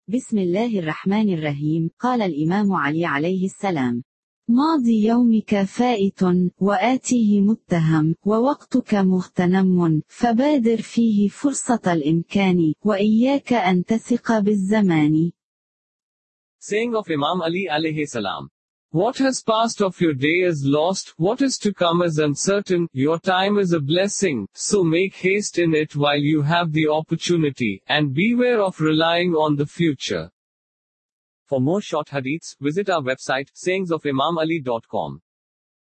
بسم الله الرحمن الرحيم. قال الإمام علي عليه السلام: ماضي يومك فائت، وآتيه متهم، ووقتك مغتنم، فبادر فيه فرصة الإمكان، وإياك أن تثق بالزمان. Saying of Imam Ali alayhi salam. What has passed of your day is lost, what is to come is uncertain, your time is a blessing, so make haste in it while you have the opportunity, and beware of relying on the future. For more short hadiths, visit our website, sayingsofimamali.com.